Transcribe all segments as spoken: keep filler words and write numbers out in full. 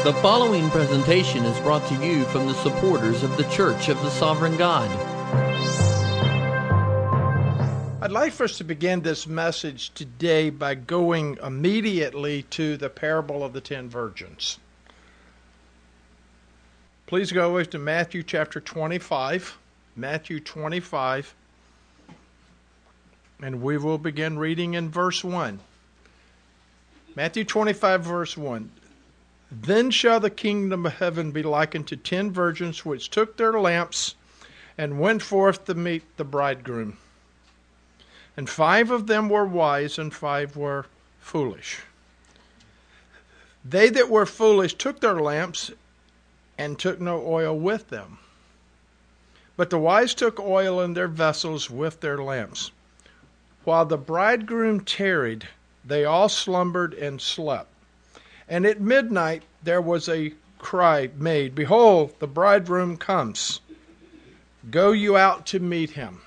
The following presentation is brought to you from the supporters of the Church of the Sovereign God. I'd like for us to begin this message today by going immediately to the parable of the ten virgins. Please go with to Matthew chapter twenty-five. Matthew twenty-five. And we will begin reading in verse one. Matthew twenty-five, verse one. Then shall the kingdom of heaven be likened to ten virgins which took their lamps and went forth to meet the bridegroom. And five of them were wise, and five were foolish. They that were foolish took their lamps, and took no oil with them. But the wise took oil in their vessels with their lamps. While the bridegroom tarried, they all slumbered and slept. And at midnight there was a cry made, Behold, the bridegroom comes. Go you out to meet him.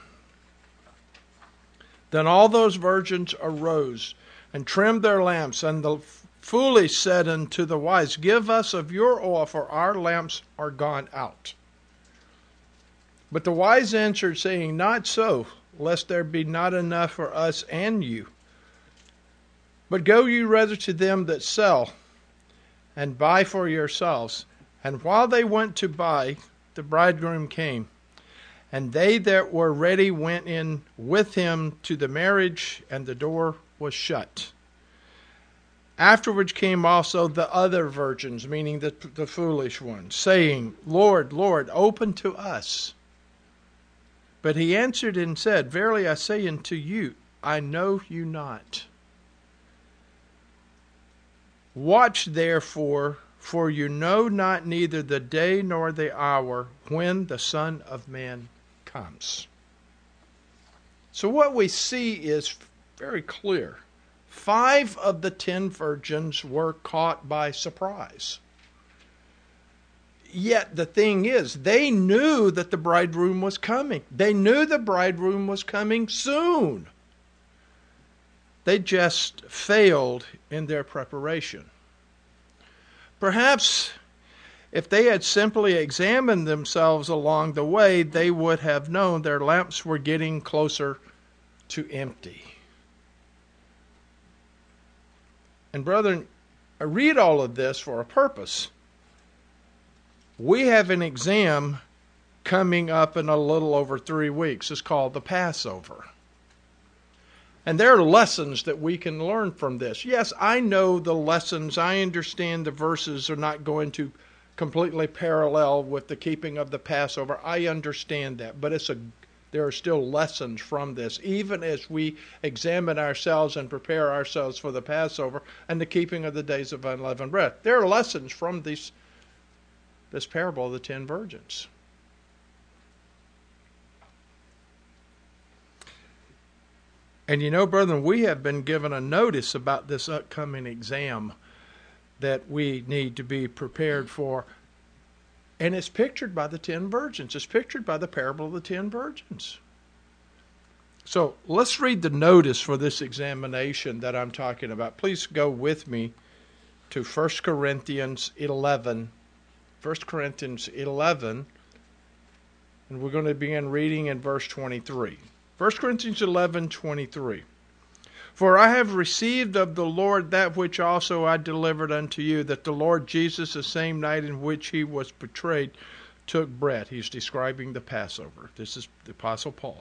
Then all those virgins arose and trimmed their lamps. And the foolish said unto the wise, Give us of your oil, for our lamps are gone out. But the wise answered, saying, Not so, lest there be not enough for us and you. But go you rather to them that sell, and buy for yourselves. And while they went to buy, the bridegroom came. And they that were ready went in with him to the marriage, and the door was shut. Afterwards came also the other virgins, meaning the, the foolish ones, saying, Lord, Lord, open to us. But he answered and said, Verily I say unto you, I know you not. Watch therefore, for you know not neither the day nor the hour when the Son of Man comes. So what we see is very clear. Five of the ten virgins were caught by surprise. Yet the thing is, they knew that the bridegroom was coming. They knew the bridegroom was coming soon. They just failed in their preparation. Perhaps if they had simply examined themselves along the way, they would have known their lamps were getting closer to empty. And brethren, I read all of this for a purpose. We have an exam coming up in a little over three weeks. It's called the Passover. And there are lessons that we can learn from this. Yes, I know the lessons. I understand the verses are not going to completely parallel with the keeping of the Passover. I understand that. But it's a, there are still lessons from this, even as we examine ourselves and prepare ourselves for the Passover and the keeping of the days of unleavened bread. There are lessons from these, this parable of the ten virgins. And you know, brethren, we have been given a notice about this upcoming exam that we need to be prepared for. And it's pictured by the ten virgins. It's pictured by the parable of the ten virgins. So let's read the notice for this examination that I'm talking about. Please go with me to First Corinthians eleven. First Corinthians eleven. And we're going to begin reading in verse twenty-three. First Corinthians eleven, twenty-three. For I have received of the Lord that which also I delivered unto you, that the Lord Jesus, the same night in which he was betrayed, took bread. He's describing the Passover. This is the Apostle Paul.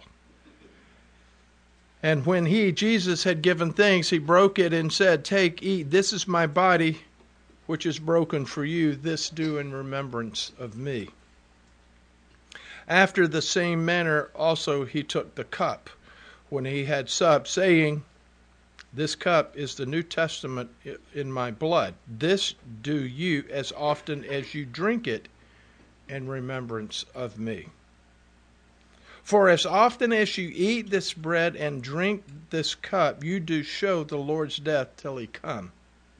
And when he, Jesus, had given thanks, he broke it and said, Take, eat, this is my body, which is broken for you. This do in remembrance of me. After the same manner also he took the cup when he had supped, saying, This cup is the New Testament in my blood. This do you as often as you drink it in remembrance of me. For as often as you eat this bread and drink this cup, you do show the Lord's death till he come.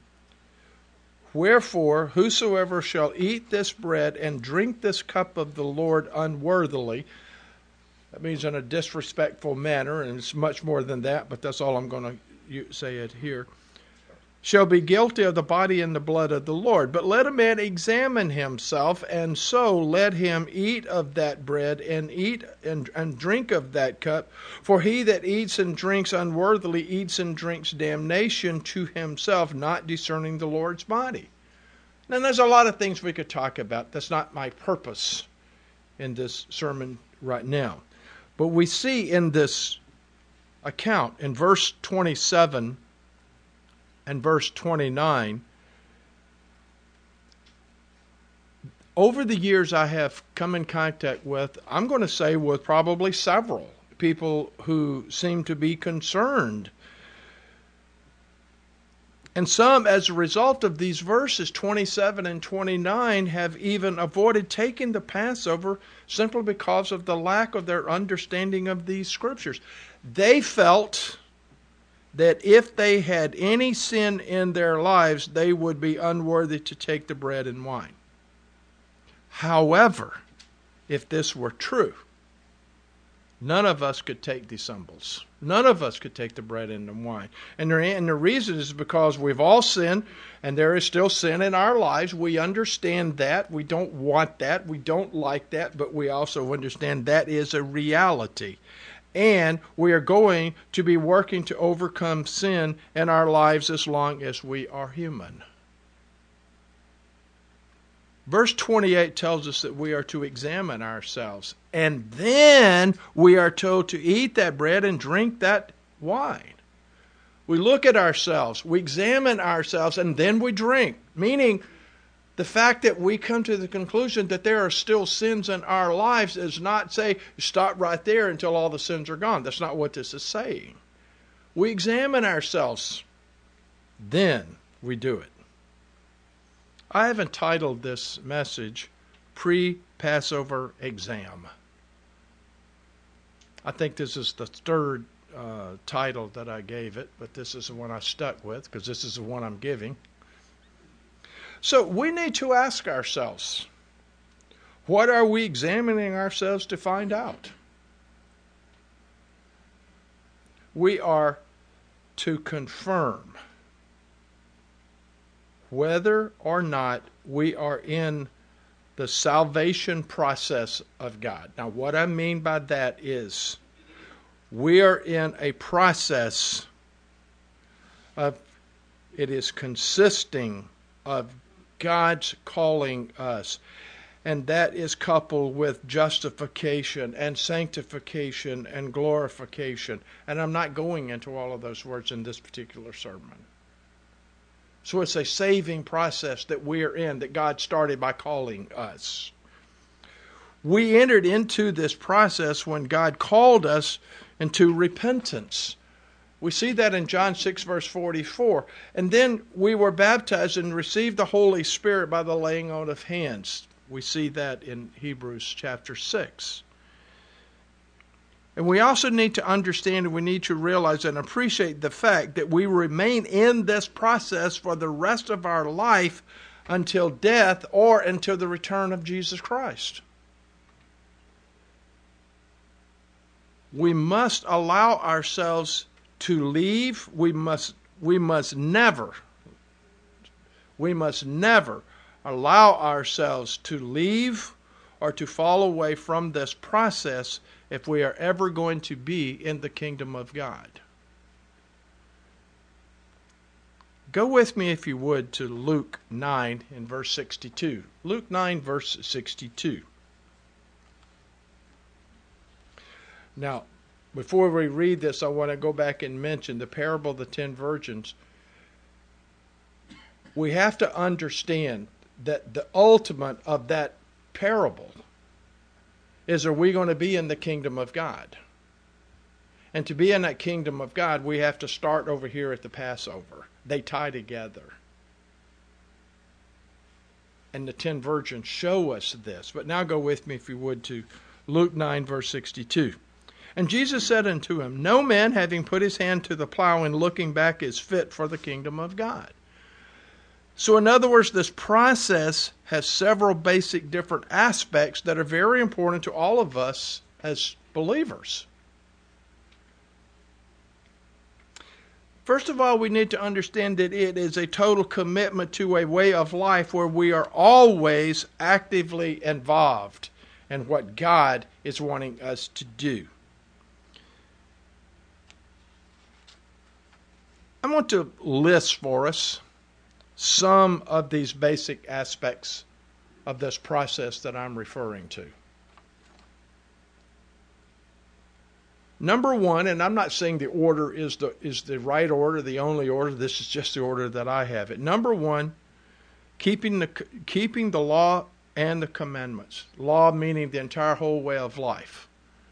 Wherefore, whosoever shall eat this bread and drink this cup of the Lord unworthily, that means in a disrespectful manner, and it's much more than that, but that's all I'm going to say it here. shall be guilty of the body and the blood of the Lord. But let a man examine himself, and so let him eat of that bread and eat and, and drink of that cup. For he that eats and drinks unworthily eats and drinks damnation to himself, not discerning the Lord's body. Now, there's a lot of things we could talk about. That's not my purpose in this sermon right now. But we see in this account, in verse twenty-seven and verse twenty-nine, over the years I have come in contact with, I'm going to say with probably several people who seem to be concerned. And some, as a result of these verses, twenty-seven and twenty-nine, have even avoided taking the Passover simply because of the lack of their understanding of these scriptures. They felt that if they had any sin in their lives, they would be unworthy to take the bread and wine. However, if this were true, none of us could take these symbols. None of us could take the bread and the wine. And the, and the reason is because we've all sinned, and there is still sin in our lives. We understand that. We don't want that. We don't like that. But we also understand that is a reality. And we are going to be working to overcome sin in our lives as long as we are human. Verse twenty-eight tells us that we are to examine ourselves. And then we are told to eat that bread and drink that wine. We look at ourselves, we examine ourselves, and then we drink. Meaning, the fact that we come to the conclusion that there are still sins in our lives is not say, stop right there until all the sins are gone. That's not what this is saying. We examine ourselves, then we do it. I have entitled this message, Pre-Passover Exam. I think this is the third uh, title that I gave it, but this is the one I stuck with because this is the one I'm giving. So we need to ask ourselves, what are we examining ourselves to find out? We are to confirm whether or not we are in the salvation process of God. Now, what I mean by that is we are in a process of, it is consisting of God's calling us. And that is coupled with justification and sanctification and glorification. And I'm not going into all of those words in this particular sermon. So it's a saving process that we're in, that God started by calling us. We entered into this process when God called us into repentance. We see that in John six, verse forty-four. And then we were baptized and received the Holy Spirit by the laying on of hands. We see that in Hebrews chapter six. And we also need to understand and we need to realize and appreciate the fact that we remain in this process for the rest of our life until death or until the return of Jesus Christ. We must allow ourselves to leave. We must, we must never, we must never allow ourselves to leave or to fall away from this process if we are ever going to be in the kingdom of God. Go with me, if you would, to Luke nine in verse sixty-two. Luke nine, verse sixty-two. Now, before we read this, I want to go back and mention the parable of the ten virgins. We have to understand that the ultimate of that parable is, are we going to be in the kingdom of God? And to be in that kingdom of God, we have to start over here at the Passover. They tie together. And the ten virgins show us this. But now go with me, if you would, to Luke nine, verse sixty-two. And Jesus said unto him, no man, having put his hand to the plow and looking back, is fit for the kingdom of God. So in other words, this process has several basic different aspects that are very important to all of us as believers. First of all, we need to understand that it is a total commitment to a way of life where we are always actively involved in what God is wanting us to do. I want to list for us some of these basic aspects of this process that I'm referring to. Number one, and I'm not saying the order is the is the right order, the only order. This is just the order that I have it. Number one, keeping the keeping the law and the commandments. Law meaning the entire whole way of life.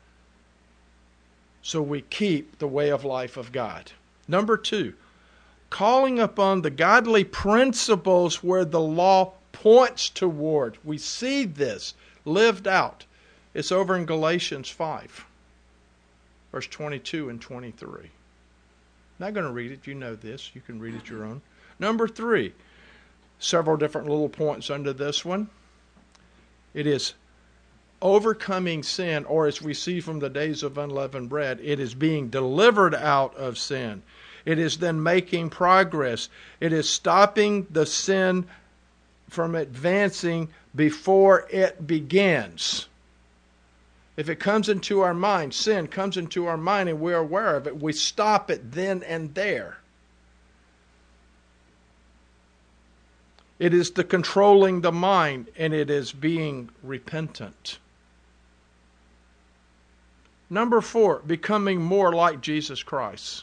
So we keep the way of life of God. Number two, calling upon the godly principles where the law points toward. We see this lived out. It's over in Galatians five. Verse twenty-two and twenty-three. I'm not going to read it. You know this. You can read it your own. Number three. Several different little points under this one. It is overcoming sin, or as we see from the days of unleavened bread, it is being delivered out of sin. It is then making progress. It is stopping the sin from advancing before it begins. If it comes into our mind, sin comes into our mind and we're aware of it, we stop it then and there. It is the controlling the mind, and it is being repentant. Number four, becoming more like Jesus Christ.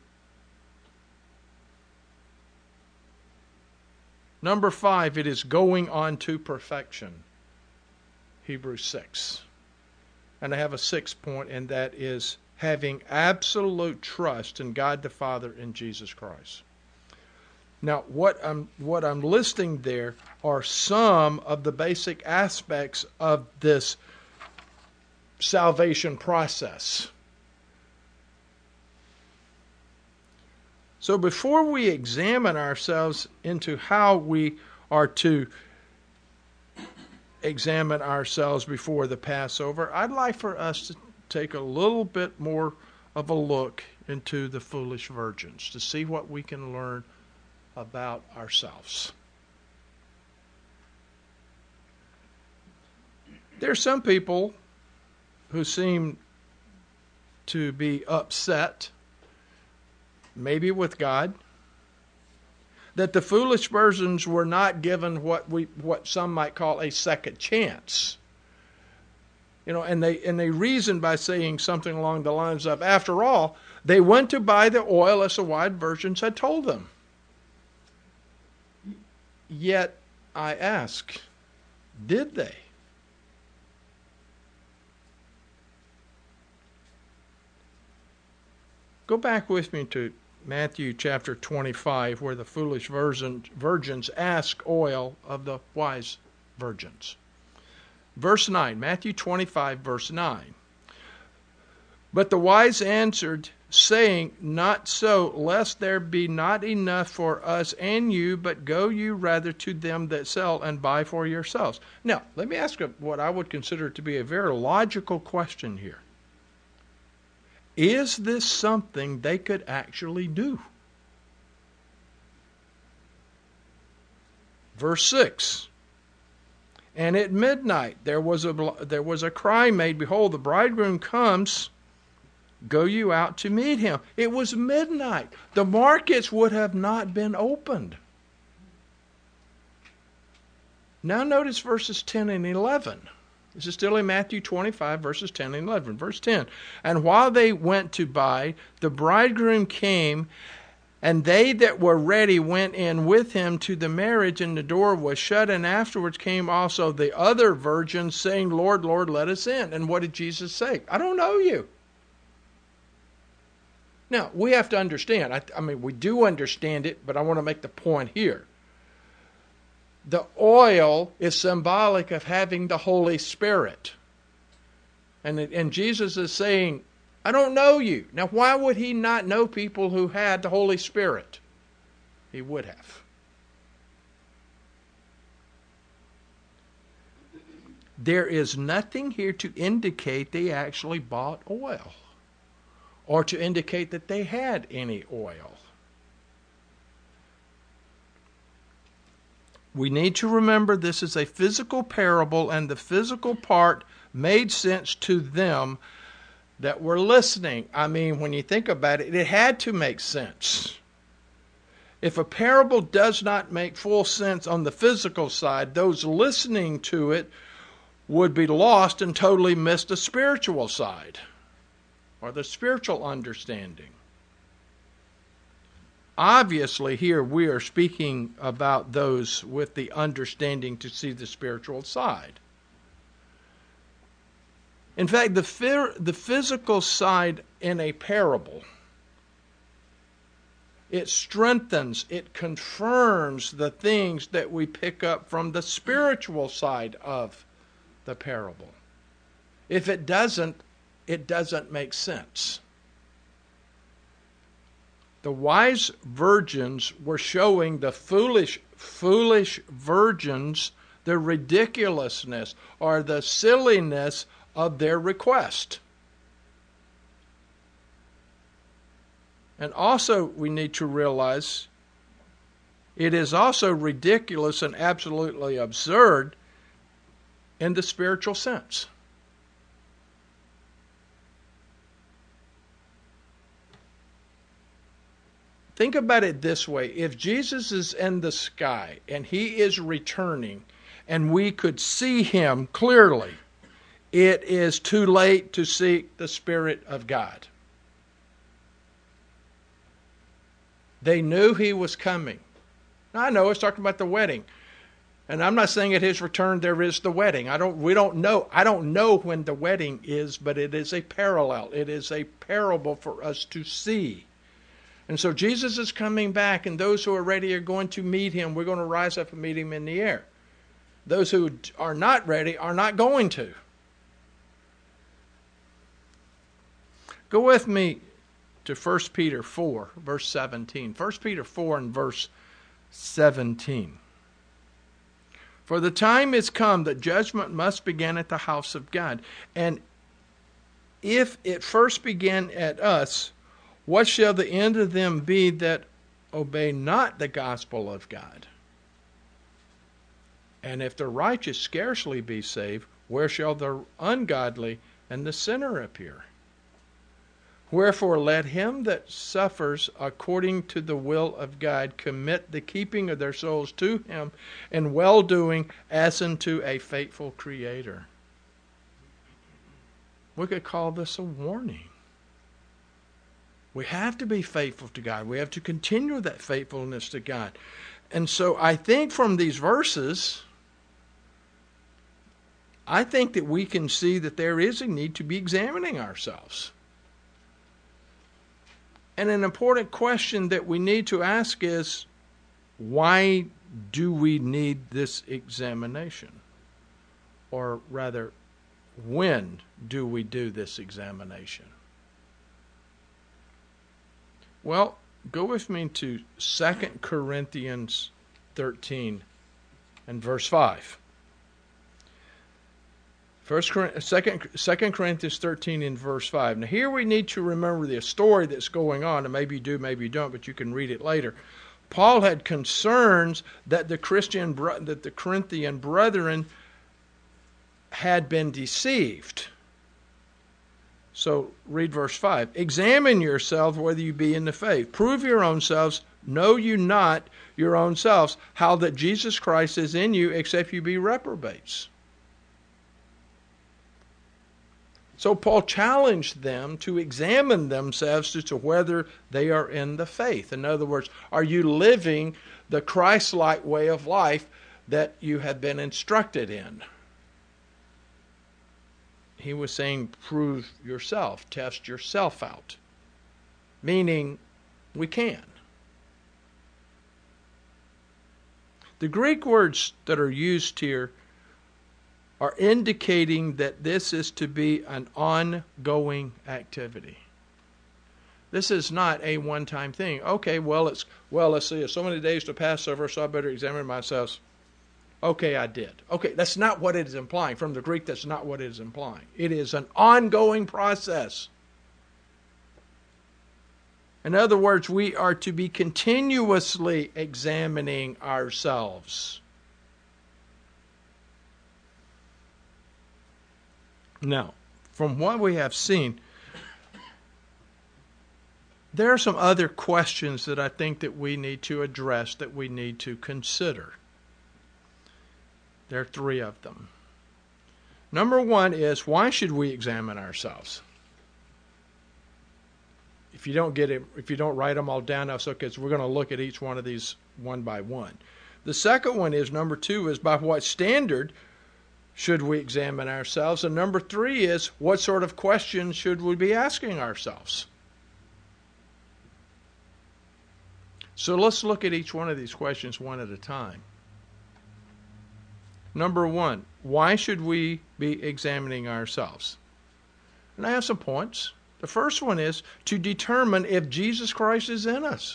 Number five, it is going on to perfection. Hebrews six. And I have a sixth point, and that is having absolute trust in God the Father and Jesus Christ. Now, what I'm what I'm listing there are some of the basic aspects of this salvation process. So before we examine ourselves into how we are to examine ourselves before the Passover, I'd like for us to take a little bit more of a look into the foolish virgins to see what we can learn about ourselves. There are some people who seem to be upset, maybe with God, that the foolish virgins were not given what we what some might call a second chance. You know, and they and they reason by saying something along the lines of, after all, they went to buy the oil as the wise virgins had told them. Yet I ask, did they? Go back with me to Matthew chapter twenty-five, where the foolish virgin, virgins ask oil of the wise virgins. Verse nine, Matthew twenty-five, verse nine. But the wise answered, saying, not so, lest there be not enough for us and you, but go you rather to them that sell and buy for yourselves. Now, let me ask what I would consider to be a very logical question here. Is this something they could actually do? Verse six. And at midnight there was a there was a cry made, behold, the bridegroom comes, go you out to meet him. It was midnight. The markets would have not been opened. Now notice verses ten and eleven. This is still in Matthew twenty-five, verses ten and eleven. Verse ten. And while they went to buy, the bridegroom came, and they that were ready went in with him to the marriage, and the door was shut. And afterwards came also the other virgins, saying, Lord, Lord, let us in. And what did Jesus say? I don't know you. Now, we have to understand. I, I mean, we do understand it, but I want to make the point here. The oil is symbolic of having the Holy Spirit. And, and Jesus is saying, I don't know you. Now, why would he not know people who had the Holy Spirit? He would have. There is nothing here to indicate they actually bought oil, or to indicate that they had any oil. we need to remember this is a physical parable, and the physical part made sense to them that were listening. I mean, when you think about it, it had to make sense. If a parable does not make full sense on the physical side, those listening to it would be lost and totally miss the spiritual side or the spiritual understanding. Obviously, here we are speaking about those with the understanding to see the spiritual side. In fact, the, the physical side in a parable, it strengthens, it confirms the things that we pick up from the spiritual side of the parable. If it doesn't, it doesn't make sense. The wise virgins were showing the foolish, foolish virgins the ridiculousness or the silliness of their request. And also we need to realize it is also ridiculous and absolutely absurd in the spiritual sense. Think about it this way. If Jesus is in the sky and he is returning and we could see him clearly, it is too late to seek the Spirit of God. They knew he was coming. Now, I know it's talking about the wedding. And I'm not saying at his return there is the wedding. I don't we don't know. I don't know when the wedding is, but it is a parallel. It is a parable for us to see. And so Jesus is coming back, and those who are ready are going to meet him. We're going to rise up and meet him in the air. Those who are not ready are not going to. Go with me to First Peter four, verse seventeen. First Peter four and verse seventeen. For the time is come that judgment must begin at the house of God. And if it first began at us, what shall the end of them be that obey not the gospel of God? And if the righteous scarcely be saved, where shall the ungodly and the sinner appear? Wherefore let him that suffers according to the will of God commit the keeping of their souls to him in well-doing as unto a faithful Creator. We could call this a warning. We have to be faithful to God. We have to continue that faithfulness to God. And so I think from these verses, I think that we can see that there is a need to be examining ourselves. And an important question that we need to ask is, why do we need this examination? Or rather, when do we do this examination? Well, go with me to Second Corinthians thirteen and verse five. First, second, Second Corinthians thirteen in verse five. Now here we need to remember the story that's going on, and maybe you do, maybe you don't, but you can read it later. Paul had concerns that the Christian, that the Corinthian brethren had been deceived. So read verse five. Examine yourselves whether you be in the faith. Prove your own selves. Know you not your own selves how that Jesus Christ is in you, except you be reprobates. So Paul challenged them to examine themselves as to whether they are in the faith. In other words, are you living the Christ-like way of life that you have been instructed in? He was saying, prove yourself, test yourself out. Meaning, we can. The Greek words that are used here are indicating that this is to be an ongoing activity. This is not a one-time thing. Okay, well, it's well, let's see, it's so many days to Passover, so I better examine myself. Okay, I did. Okay, that's not what it is implying. From the Greek, that's not what it is implying. It is an ongoing process. In other words, we are to be continuously examining ourselves. Now, from what we have seen, there are some other questions that I think that we need to address, that we need to consider. There are three of them. Number one is, why should we examine ourselves? If you don't get it, if you don't write them all down, that's okay. So we're going to look at each one of these one by one. The second one is, number two is, by what standard should we examine ourselves? And number three is, what sort of questions should we be asking ourselves? So let's look at each one of these questions one at a time. Number one, why should we be examining ourselves? And I have some points. The first one is to determine if Jesus Christ is in us.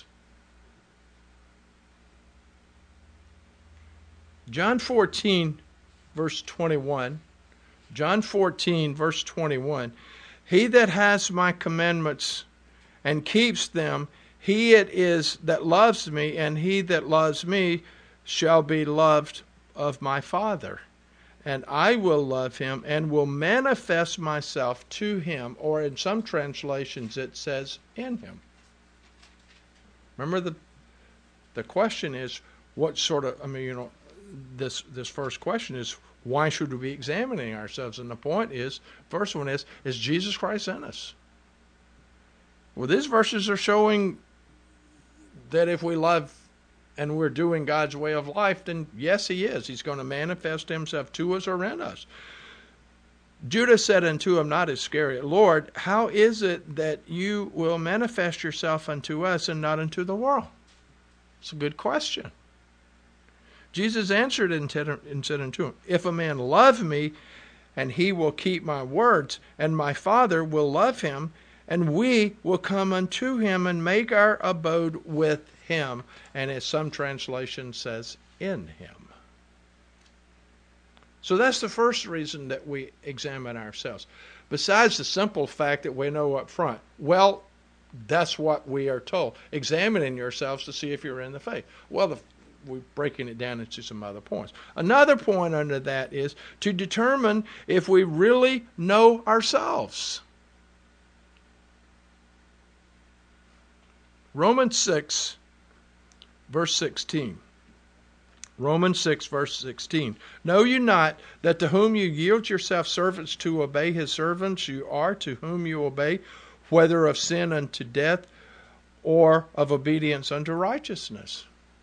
John fourteen, verse twenty-one. John fourteen, verse twenty-one. He that has my commandments and keeps them, he it is that loves me, and he that loves me shall be loved of my Father. And I will love him and will manifest myself to him. Or in some translations it says in him. Remember, the the question is, what sort of, I mean, you know, this this first question is, why should we be examining ourselves? And the point is, first one is, is Jesus Christ in us? Well, these verses are showing that if we love and we're doing God's way of life, then yes, he is. He's going to manifest himself to us or in us. Judas said unto him, not Iscariot, Lord, how is it that you will manifest yourself unto us and not unto the world? It's a good question. Jesus answered and said unto him, if a man love me, and he will keep my words, and my Father will love him, and we will come unto him and make our abode with him. And as some translation says, in him. So that's the first reason that we examine ourselves. Besides the simple fact that we know up front, well, that's what we are told. Examining yourselves to see if you're in the faith. Well, the, we're breaking it down into some other points. Another point under that is to determine if we really know ourselves. Romans six, verse sixteen. Romans six, verse sixteen. Know you not that to whom you yield yourself servants to obey his servants, you are to whom you obey, whether of sin unto death or of obedience unto righteousness?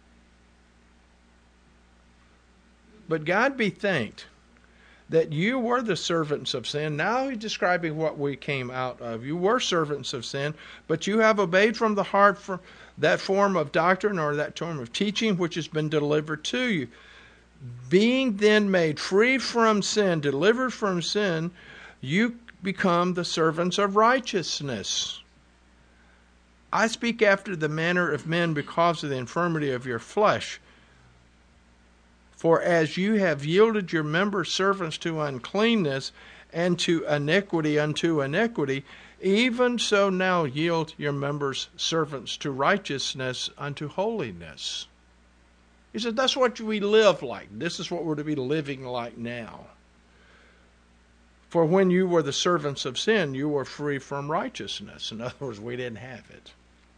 But God be thanked that you were the servants of sin. Now he's describing what we came out of. You were servants of sin, but you have obeyed from the heart for that form of doctrine or that form of teaching which has been delivered to you. Being then made free from sin, delivered from sin, you become the servants of righteousness. I speak after the manner of men because of the infirmity of your flesh. For as you have yielded your members servants to uncleanness, and to iniquity unto iniquity, even so now yield your members servants to righteousness unto holiness. He said that's what we live like. This is what we're to be living like now. For when you were the servants of sin, you were free from righteousness. In other words, we didn't have it.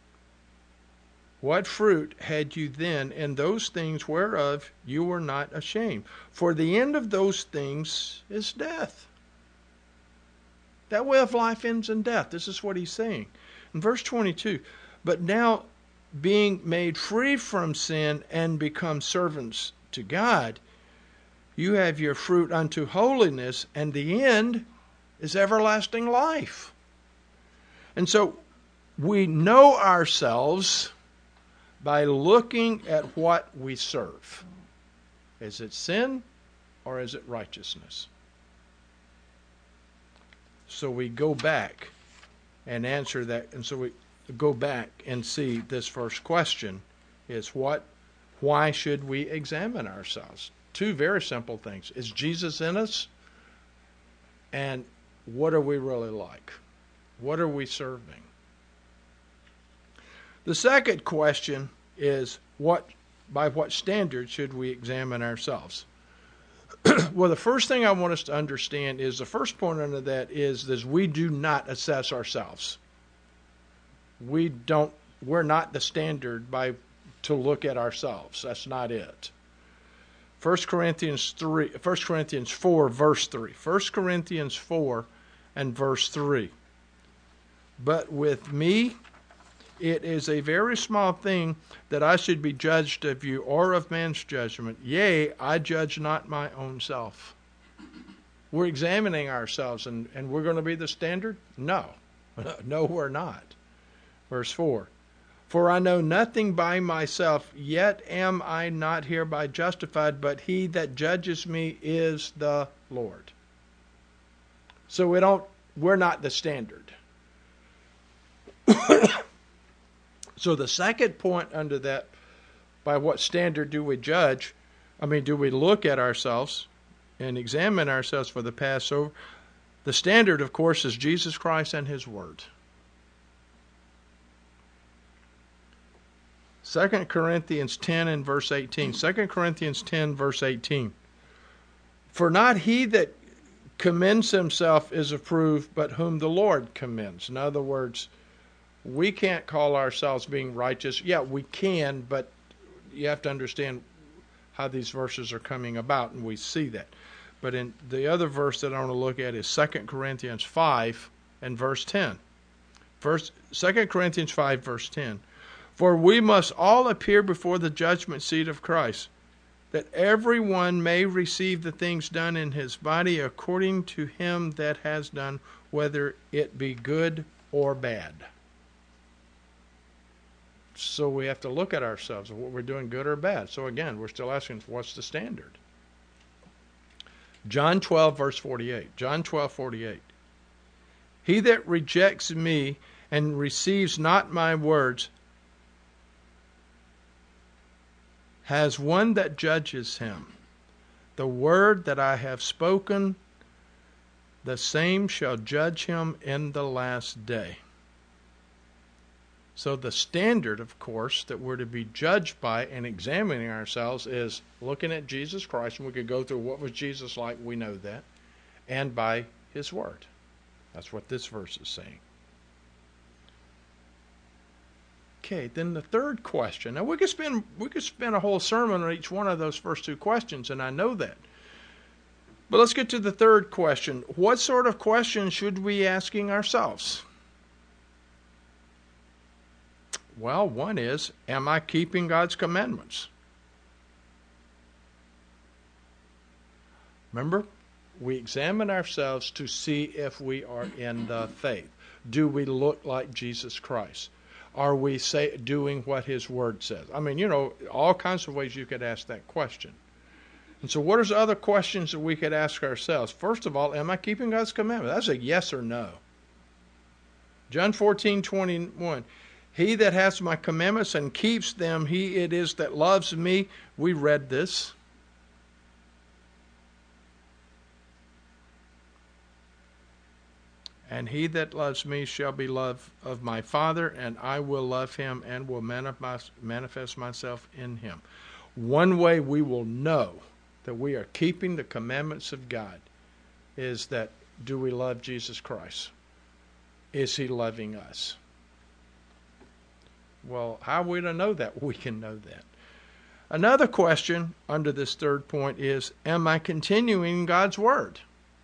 What fruit had you then in those things whereof you were not ashamed? For the end of those things is death. That way of life ends in death. This is what he's saying. In verse twenty-two, but now being made free from sin and become servants to God, you have your fruit unto holiness, and the end is everlasting life. And so we know ourselves by looking at what we serve. Is it sin or is it righteousness? So we go back and answer that. And so we go back and see this first question is what, why should we examine ourselves? Two very simple things. Is Jesus in us? And what are we really like? What are we serving? The second question is, what, by what standard should we examine ourselves? Well, the first thing I want us to understand is the first point under that is this: we do not assess ourselves. We don't. We're not the standard by to look at ourselves. That's not it. First Corinthians three, First Corinthians four, verse three. First Corinthians four and verse three. But with me, it is a very small thing that I should be judged of you or of man's judgment. Yea, I judge not my own self. We're examining ourselves, and, and we're going to be the standard? No. No, we're not. Verse four. For I know nothing by myself, yet am I not hereby justified, but he that judges me is the Lord. So we don't, we're not the standard. So the second point under that, by what standard do we judge? I mean, do we look at ourselves and examine ourselves for the Passover? The standard, of course, is Jesus Christ and his word. Second Corinthians ten and verse eighteen. Second Corinthians ten, verse eighteen. For not he that commends himself is approved, but whom the Lord commends. In other words, we can't call ourselves being righteous. Yeah, we can, but you have to understand how these verses are coming about, and we see that. But in the other verse that I want to look at is Second Corinthians five and verse ten. First, Second Corinthians five, verse ten. For we must all appear before the judgment seat of Christ, that everyone may receive the things done in his body according to him that has done, whether it be good or bad. So we have to look at ourselves, what we're doing, good or bad. So again, we're still asking, what's the standard? John twelve, verse forty-eight. John twelve, forty-eight. He that rejects me and receives not my words has one that judges him. The word that I have spoken, the same shall judge him in the last day. So the standard, of course, that we're to be judged by and examining ourselves is looking at Jesus Christ, and we could go through what was Jesus like, we know that, and by his word. That's what this verse is saying. Okay, then the third question. Now we could spend we could spend a whole sermon on each one of those first two questions, and I know that. But let's get to the third question. What sort of questions should we be asking ourselves? Well, one is, am I keeping God's commandments? Remember, we examine ourselves to see if we are in the faith. Do we look like Jesus Christ? Are we say, doing what his word says? I mean, you know, all kinds of ways you could ask that question. And so what are the other questions that we could ask ourselves? First of all, am I keeping God's commandments? That's a yes or no. John fourteen, twenty-one. He that has my commandments and keeps them, he it is that loves me. We read this. And he that loves me shall be loved of my Father, and I will love him and will manifest myself in him. One way we will know that we are keeping the commandments of God is that, do we love Jesus Christ? Is he loving us? Well, how are we to know that? We can know that. Another question under this third point is, am I continuing God's word?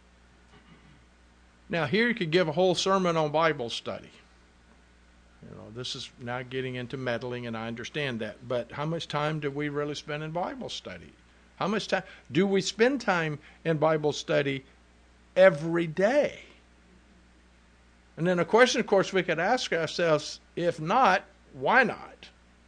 Now, here you could give a whole sermon on Bible study. You know, this is now getting into meddling, and I understand that. But how much time do we really spend in Bible study? How much time? Do we spend time in Bible study every day? And then a question, of course, we could ask ourselves, if not, why not?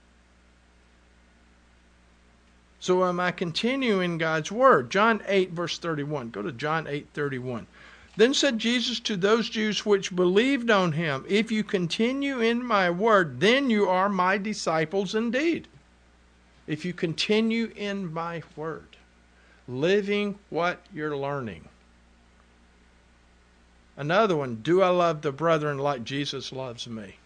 So am I continuing God's word? John eight, verse thirty-one. Go to John eight, thirty-one. Then said Jesus to those Jews which believed on him, if you continue in my word, then you are my disciples indeed. If you continue in my word, living what you're learning. Another one, do I love the brethren like Jesus loves me?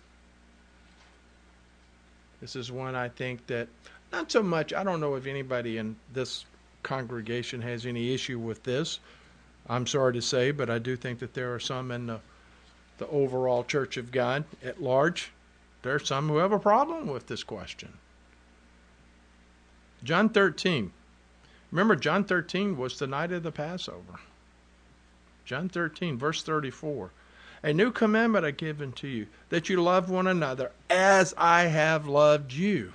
This is one I think that, not so much, I don't know if anybody in this congregation has any issue with this. I'm sorry to say, but I do think that there are some in the, the overall Church of God at large. There are some who have a problem with this question. John thirteen. Remember, John thirteen was the night of the Passover. John thirteen, verse thirty-four. A new commandment I give unto you, that you love one another as I have loved you.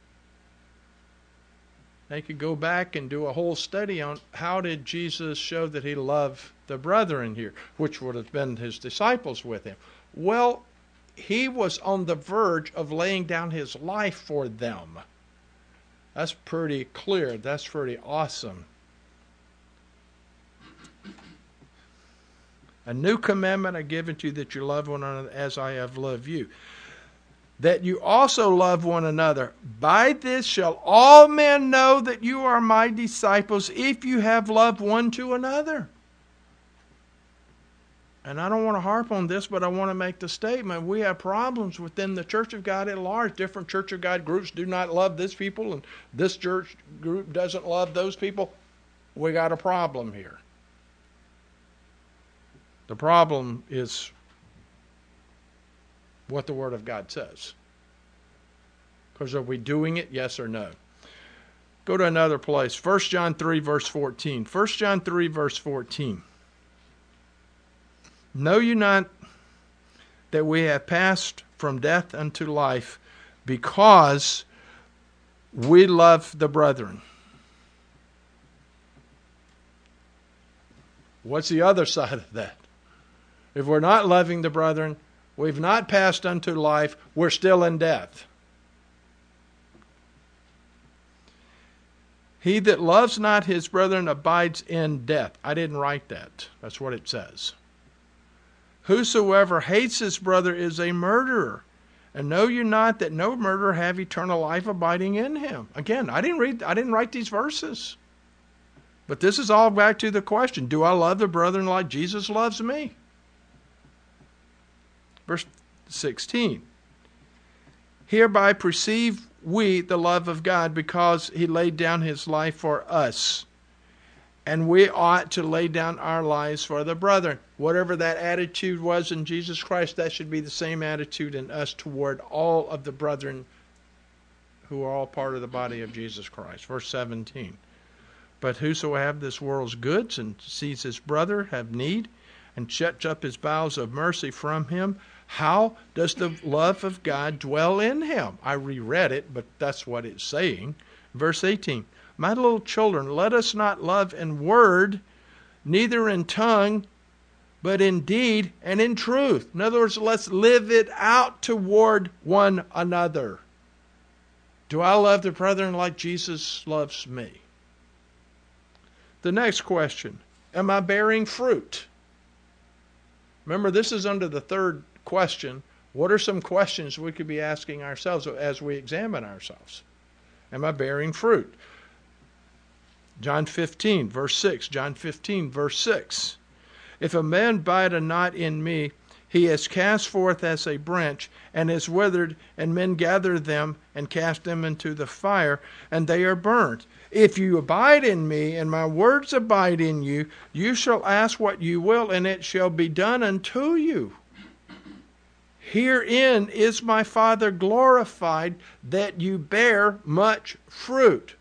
They could go back and do a whole study on how did Jesus show that he loved the brethren here, which would have been his disciples with him. Well, he was on the verge of laying down his life for them. That's pretty clear. That's pretty awesome. A new commandment I give unto you, that you love one another as I have loved you. That you also love one another. By this shall all men know that you are my disciples, if you have loved one to another. And I don't want to harp on this, but I want to make the statement. We have problems within the Church of God at large. Different Church of God groups do not love this people, and this church group doesn't love those people. We got a problem here. The problem is what the Word of God says. Because are we doing it, yes or no? Go to another place. First John three, verse fourteen. First John three, verse fourteen. Know you not that we have passed from death unto life, because we love the brethren? What's the other side of that? If we're not loving the brethren, we've not passed unto life, we're still in death. He that loves not his brethren abides in death. I didn't write that. That's what it says. Whosoever hates his brother is a murderer. And know you not that no murderer have eternal life abiding in him? Again, I didn't read, I didn't write these verses. But this is all back to the question, do I love the brethren like Jesus loves me? Verse sixteen. Hereby perceive we the love of God, because he laid down his life for us. And we ought to lay down our lives for the brethren. Whatever that attitude was in Jesus Christ, that should be the same attitude in us toward all of the brethren who are all part of the body of Jesus Christ. Verse seventeen. But whoso have this world's goods and sees his brother have need, and shuts up his bowels of mercy from him, how does the love of God dwell in him? I reread it, but that's what it's saying. Verse eighteen. My little children, let us not love in word, neither in tongue, but in deed and in truth. In other words, let's live it out toward one another. Do I love the brethren like Jesus loves me? The next question, am I bearing fruit? Remember, this is under the third question. What are some questions we could be asking ourselves as we examine ourselves? Am I bearing fruit? John fifteen, verse six. John fifteen, verse six. If a man abide not in me, he is cast forth as a branch, and is withered, and men gather them, and cast them into the fire, and they are burnt. If you abide in me, and my words abide in you, you shall ask what you will, and it shall be done unto you. Herein is my Father glorified, that you bear much fruit.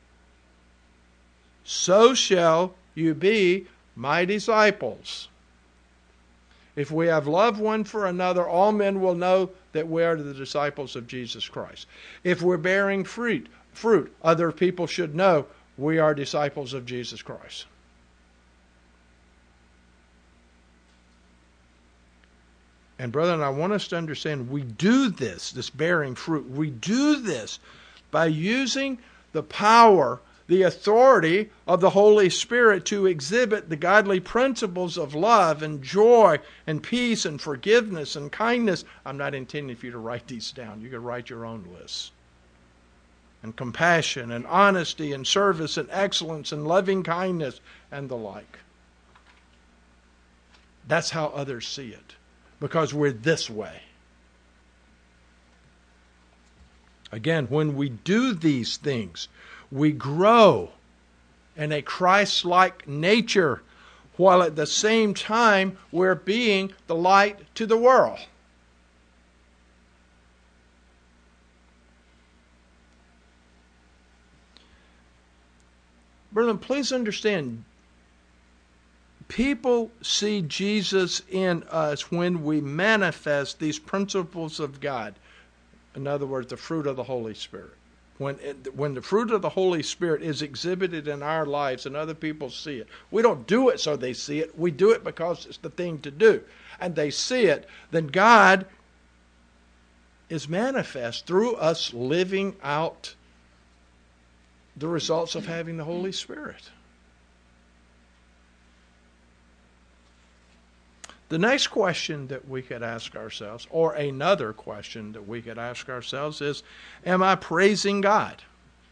So shall you be my disciples. If we have love one for another, all men will know that we are the disciples of Jesus Christ. If we're bearing fruit, fruit, other people should know we are disciples of Jesus Christ. And brethren, I want us to understand we do this, this bearing fruit, we do this by using the power, the authority of the Holy Spirit to exhibit the godly principles of love and joy and peace and forgiveness and kindness. I'm not intending for you to write these down. You can write your own lists. And compassion and honesty and service and excellence and loving kindness and the like. That's how others see it. Because we're this way. Again, when we do these things, we grow and a Christ-like nature, while at the same time we're being the light to the world. Brethren, please understand, people see Jesus in us when we manifest these principles of God. In other words, the fruit of the Holy Spirit. When it, when the fruit of the Holy Spirit is exhibited in our lives and other people see it. We don't do it so they see it. We do it because it's the thing to do. And they see it. Then God is manifest through us living out the results of having the Holy Spirit. The next question that we could ask ourselves, or another question that we could ask ourselves is, am I praising God?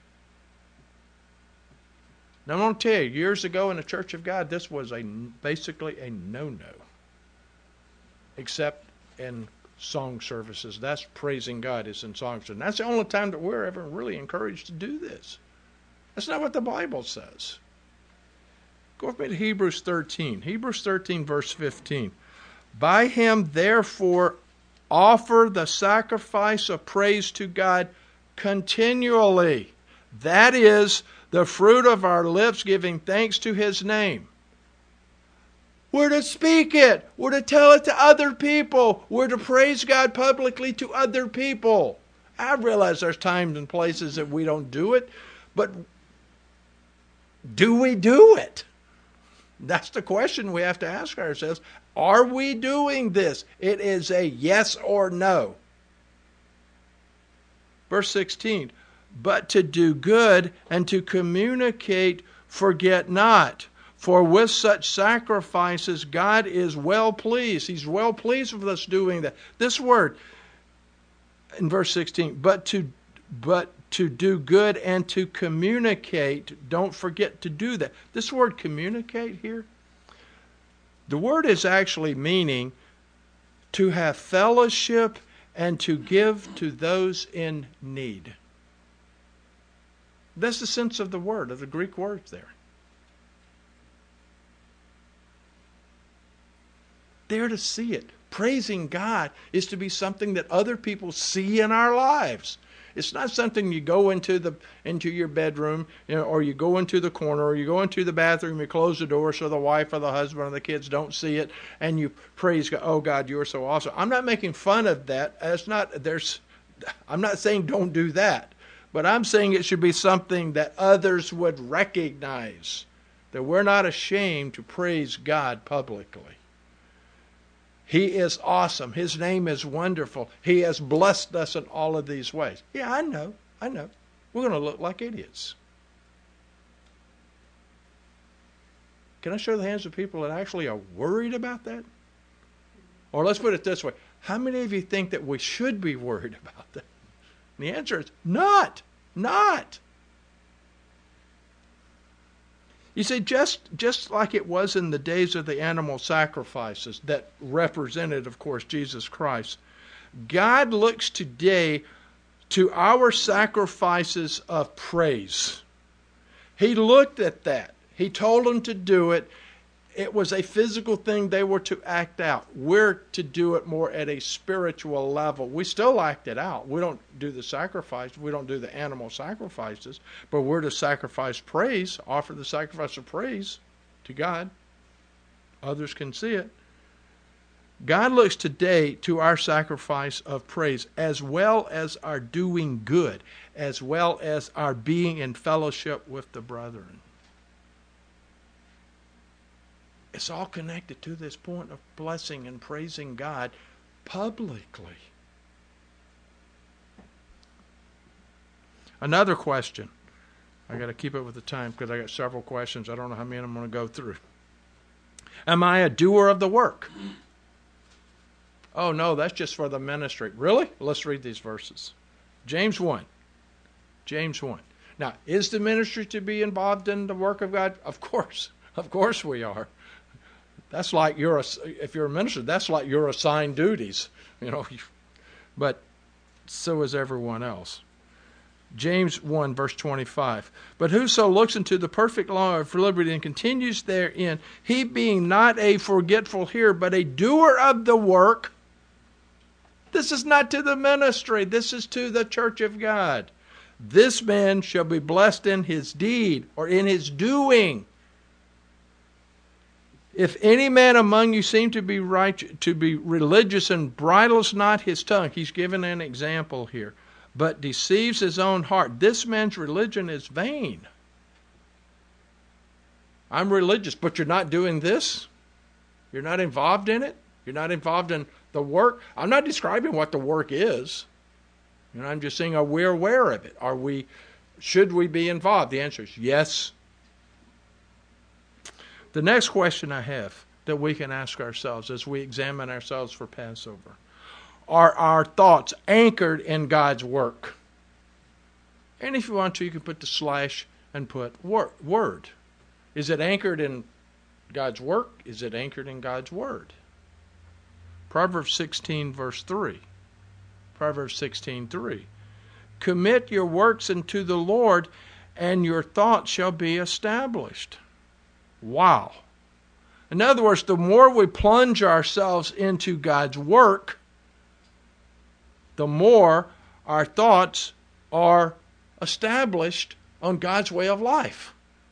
Now I'm going to tell you, years ago in the Church of God, this was a basically a no-no. Except in song services. That's praising God is in song services. And that's the only time that we're ever really encouraged to do this. That's not what the Bible says. Go with me to Hebrews thirteen. Hebrews thirteen, verse fifteen. By him, therefore, offer the sacrifice of praise to God continually. That is, the fruit of our lips giving thanks to his name. We're to speak it. We're to tell it to other people. We're to praise God publicly to other people. I realize there's times and places that we don't do it, but do we do it? That's the question we have to ask ourselves. Are we doing this? It is a yes or no. Verse sixteen, but to do good and to communicate, forget not. For with such sacrifices, God is well pleased. He's well pleased with us doing that. This word in verse sixteen, but to but to do good and to communicate, don't forget to do that. This word communicate here, the word is actually meaning to have fellowship and to give to those in need. That's the sense of the word, of the Greek words there. They're to see it. Praising God is to be something that other people see in our lives. It's not something you go into the into your bedroom, you know, or you go into the corner, or you go into the bathroom, you close the door so the wife or the husband or the kids don't see it, and you praise God. Oh God, you're so awesome. I'm not making fun of that. That's not there's. I'm not saying don't do that, but I'm saying it should be something that others would recognize, that we're not ashamed to praise God publicly. He is awesome. His name is wonderful. He has blessed us in all of these ways. Yeah, I know. I know. We're going to look like idiots. Can I show the hands of people that actually are worried about that? Or let's put it this way. How many of you think that we should be worried about that? And the answer is not. Not. You see, just, just like it was in the days of the animal sacrifices that represented, of course, Jesus Christ, God looks today to our sacrifices of praise. He looked at that. He told them to do it. It was a physical thing they were to act out. We're to do it more at a spiritual level. We still act it out. We don't do the sacrifice. We don't do the animal sacrifices. But we're to sacrifice praise, offer the sacrifice of praise to God. Others can see it. God looks today to our sacrifice of praise as well as our doing good, as well as our being in fellowship with the brethren. It's all connected to this point of blessing and praising God publicly. Another question. I got to keep up with the time because I got several questions. I don't know how many I'm going to go through. Am I a doer of the work? Oh, no, that's just for the ministry. Really? Let's read these verses. James one. James one. Now, is the ministry to be involved in the work of God? Of course. Of course we are. That's like you're a, if you're a minister, that's like your assigned duties, you know. But so is everyone else. James one, verse twenty-five. But whoso looks into the perfect law of liberty and continues therein, he being not a forgetful hearer, but a doer of the work. This is not to the ministry. This is to the church of God. This man shall be blessed in his deed, or in his doing. If any man among you seem to be right, to be religious and bridles not his tongue, he's given an example here, but deceives his own heart, this man's religion is vain. I'm religious, but you're not doing this? You're not involved in it? You're not involved in the work? I'm not describing what the work is. You know, I'm just saying, are we aware of it? Are we, should we be involved? The answer is yes. The next question I have that we can ask ourselves as we examine ourselves for Passover: are our thoughts anchored in God's work? And if you want to, you can put the slash and put word. Is it anchored in God's work? Is it anchored in God's word? Proverbs sixteen, verse three. Proverbs sixteen, three. Commit your works unto the Lord, and your thoughts shall be established. Wow. In other words, the more we plunge ourselves into God's work, the more our thoughts are established on God's way of life.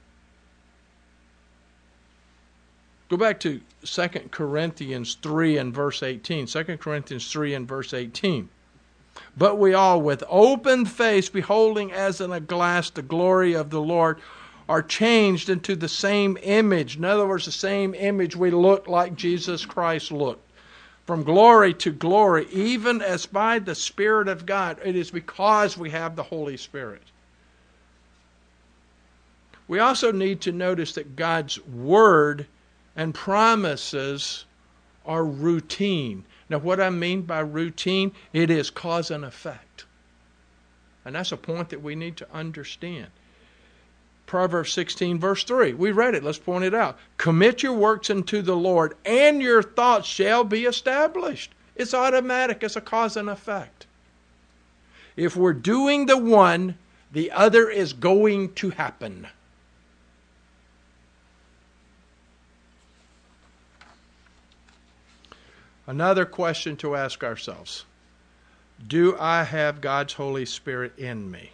Go back to Second Corinthians three and verse eighteen. Second Corinthians three and verse eighteen. But we all, with open face, beholding as in a glass the glory of the Lord, are changed into the same image. In other words, the same image. We look like Jesus Christ looked. From glory to glory, even as by the Spirit of God. It is because we have the Holy Spirit. We also need to notice that God's word and promises are routine. Now, what I mean by routine, it is cause and effect. And that's a point that we need to understand. Proverbs sixteen, verse three. We read it. Let's point it out. Commit your works unto the Lord, and your thoughts shall be established. It's automatic. It's a cause and effect. If we're doing the one, the other is going to happen. Another question to ask ourselves: do I have God's Holy Spirit in me?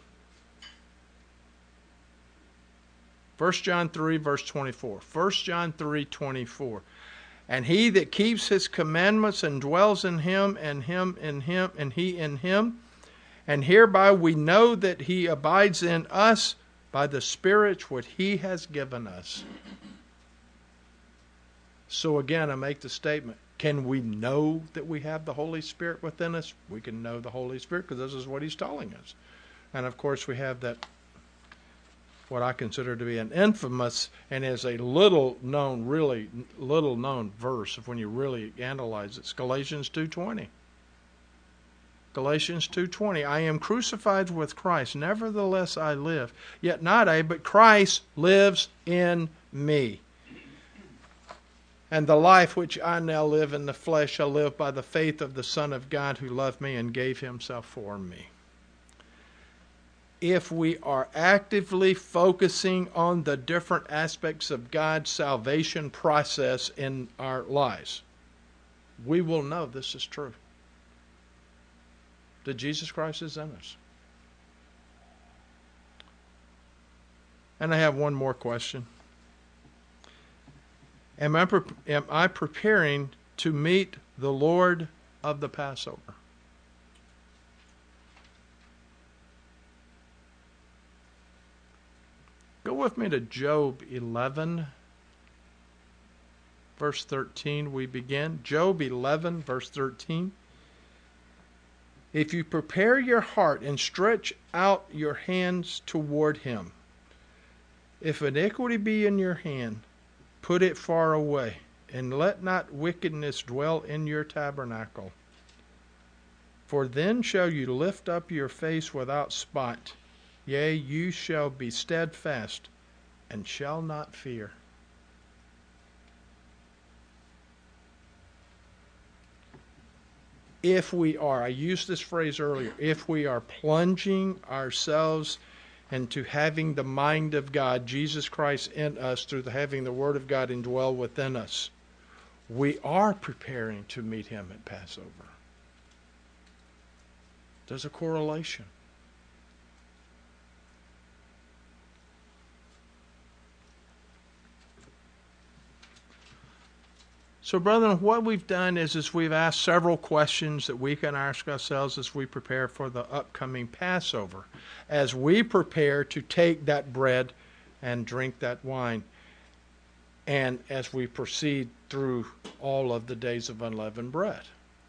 First John three, verse twenty-four. First John three, twenty-four. And he that keeps his commandments and dwells in him, and him in him, and he in him, and hereby we know that he abides in us by the Spirit which he has given us. So again, I make the statement: can we know that we have the Holy Spirit within us? We can know the Holy Spirit because this is what he's telling us. And of course, we have that, what I consider to be an infamous and is a little known, really little known verse when you really analyze it. It's Galatians two twenty. Galatians two twenty. I am crucified with Christ, nevertheless I live. Yet not I, but Christ lives in me. And the life which I now live in the flesh shall live by the faith of the Son of God who loved me and gave himself for me. If we are actively focusing on the different aspects of God's salvation process in our lives, we will know this is true. That Jesus Christ is in us. And I have one more question. Am I, pre- am I preparing to meet the Lord of the Passover? Go with me to Job eleven, verse thirteen. We begin. Job eleven, verse thirteen. If you prepare your heart and stretch out your hands toward him, if iniquity be in your hand, put it far away, and let not wickedness dwell in your tabernacle. For then shall you lift up your face without spot. Yea, you shall be steadfast, and shall not fear. if we are, I used this phrase earlier, if we are plunging ourselves into having the mind of God, Jesus Christ in us, through the, having the Word of God indwell within us, we are preparing to meet Him at Passover. There's a correlation. So, brethren, what we've done is, is we've asked several questions that we can ask ourselves as we prepare for the upcoming Passover, as we prepare to take that bread and drink that wine, and as we proceed through all of the days of unleavened bread.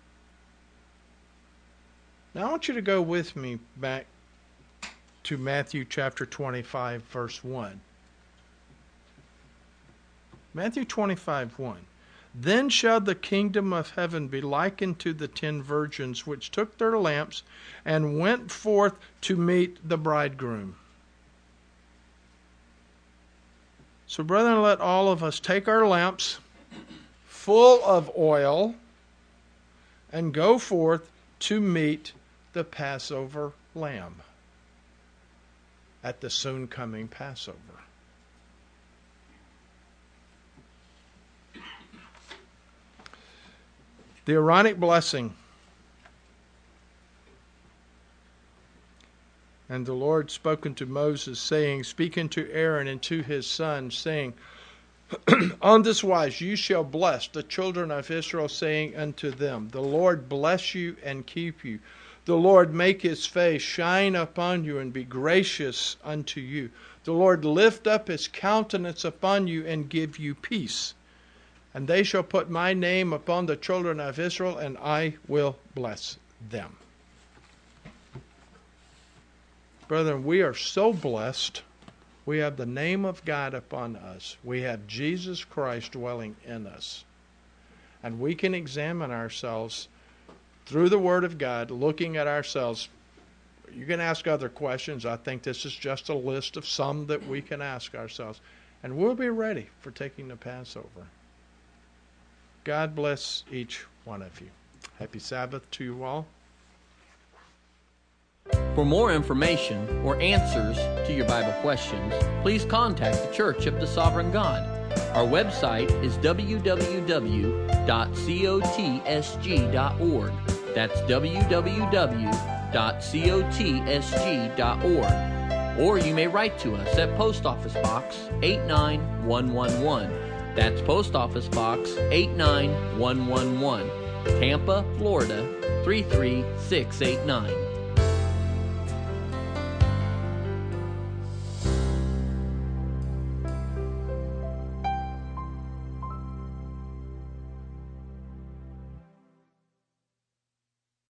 Now, I want you to go with me back to Matthew chapter twenty-five, verse one. Matthew twenty-five, one. Then shall the kingdom of heaven be likened to the ten virgins which took their lamps and went forth to meet the bridegroom. So, brethren, let all of us take our lamps full of oil and go forth to meet the Passover lamb at the soon coming Passover. The Aaronic blessing. And the Lord spoke unto Moses, saying, speaking to Aaron and to his sons, saying, on this wise you shall bless the children of Israel, saying unto them, the Lord bless you and keep you. The Lord make his face shine upon you and be gracious unto you. The Lord lift up his countenance upon you and give you peace. And they shall put my name upon the children of Israel, and I will bless them. Brethren, we are so blessed. We have the name of God upon us. We have Jesus Christ dwelling in us. And we can examine ourselves through the Word of God, looking at ourselves. You can ask other questions. I think this is just a list of some that we can ask ourselves. And we'll be ready for taking the Passover. God bless each one of you. Happy Sabbath to you all. For more information or answers to your Bible questions, please contact the Church of the Sovereign God. Our website is w w w dot cotsg dot org. That's w w w dot cotsg dot org. Or you may write to us at Post Office Box eight nine one one one. That's Post Office Box eight nine one one one, Tampa, Florida three three six eight nine.